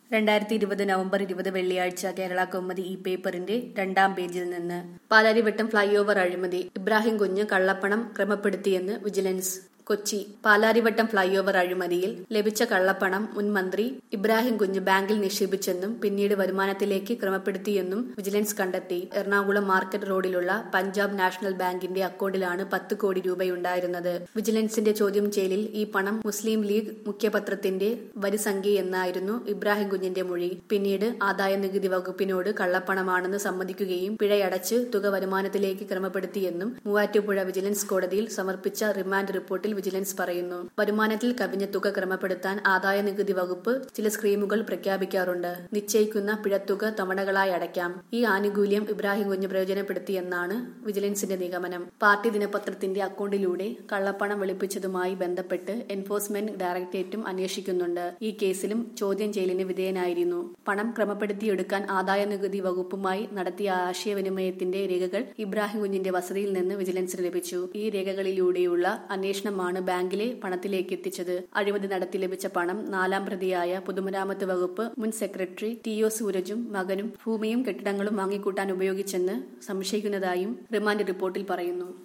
2020 November 20 വെള്ളിയാഴ്ച കേരള കൗമുദി ഈ പേപ്പറിന്റെ 2-ാം പേജിൽ നിന്ന്. പാലാരിവട്ടം ഫ്ളൈ ഓവർ അഴിമതി, ഇബ്രാഹിം കുഞ്ഞ് കള്ളപ്പണം ക്രമപ്പെടുത്തിയെന്ന് vigilance. Kochi. Palarivattom flyover അഴിമതിയിൽ ലഭിച്ച കള്ളപ്പണം മുൻ മന്ത്രി ഇബ്രാഹിം കുഞ്ഞ് ബാങ്കിൽ നിക്ഷേപിച്ചെന്നും പിന്നീട് വരുമാനത്തിലേക്ക് ക്രമപ്പെടുത്തിയെന്നും വിജിലൻസ് കണ്ടെത്തി. എറണാകുളം മാർക്കറ്റ് റോഡിലുള്ള പഞ്ചാബ് നാഷണൽ ബാങ്കിന്റെ അക്കൗണ്ടിലാണ് 10 കോടി രൂപയുണ്ടായിരുന്നത്. വിജിലൻസിന്റെ ചോദ്യം ചെയ്യലിൽ ഈ പണം മുസ്ലിം ലീഗ് മുഖ്യപത്രത്തിന്റെ വരിസംഖ്യയെന്നായിരുന്നു ഇബ്രാഹിം കുഞ്ഞിന്റെ മൊഴി. പിന്നീട് ആദായനികുതി വകുപ്പിനോട് കള്ളപ്പണമാണെന്ന് സമ്മതിക്കുകയും പിഴയടച്ച് തുക വരുമാനത്തിലേക്ക് ക്രമപ്പെടുത്തിയെന്നും മൂവാറ്റുപുഴ വിജിലൻസ് കോടതിയിൽ സമർപ്പിച്ച റിമാൻഡ് റിപ്പോർട്ടിൽ വിജിലൻസ് പറയുന്നു. വരുമാനത്തിൽ കവിഞ്ഞ തുക ക്രമപ്പെടുത്താൻ ആദായനികുതി വകുപ്പ് ചില സ്കീമുകൾ പ്രഖ്യാപിക്കാറുണ്ട്. നിശ്ചയിക്കുന്ന പിഴത്തുക തവണകളായി അടയ്ക്കാം. ഈ ആനുകൂല്യം ഇബ്രാഹിം കുഞ്ഞ് പ്രയോജനപ്പെടുത്തിയെന്നാണ് വിജിലൻസിന്റെ നിഗമനം. പാർട്ടി ദിനപത്രത്തിന്റെ അക്കൗണ്ടിലൂടെ കള്ളപ്പണം വെളുപ്പിച്ചതുമായി ബന്ധപ്പെട്ട് എൻഫോഴ്സ്മെന്റ് ഡയറക്ടറേറ്റും അന്വേഷിക്കുന്നുണ്ട്. ഈ കേസിലും ചോദ്യം ചെയ്യലിന് വിധേയനായിരുന്നു. പണം ക്രമപ്പെടുത്തിയെടുക്കാൻ ആദായനികുതി വകുപ്പുമായി നടത്തിയ ആശയവിനിമയത്തിന്റെ രേഖകൾ ഇബ്രാഹിം കുഞ്ഞിന്റെ വസതിയിൽ നിന്ന് വിജിലൻസിന് ലഭിച്ചു. ഈ രേഖകളിലൂടെയുള്ള അന്വേഷണമാണ് ബാങ്കിലെ പണത്തിലേക്ക് എത്തിച്ചത്. അഴിമതി നടത്തി ലഭിച്ച പണം 4-ാം പ്രതിയായ പൊതുമരാമത്ത് വകുപ്പ് മുൻ സെക്രട്ടറി ടി.ഒ. സൂരജും മകനും ഭൂമിയും കെട്ടിടങ്ങളും വാങ്ങിക്കൂട്ടാൻ ഉപയോഗിച്ചെന്ന് സംശയിക്കുന്നതായും റിമാൻഡ് റിപ്പോർട്ടിൽ പറയുന്നു.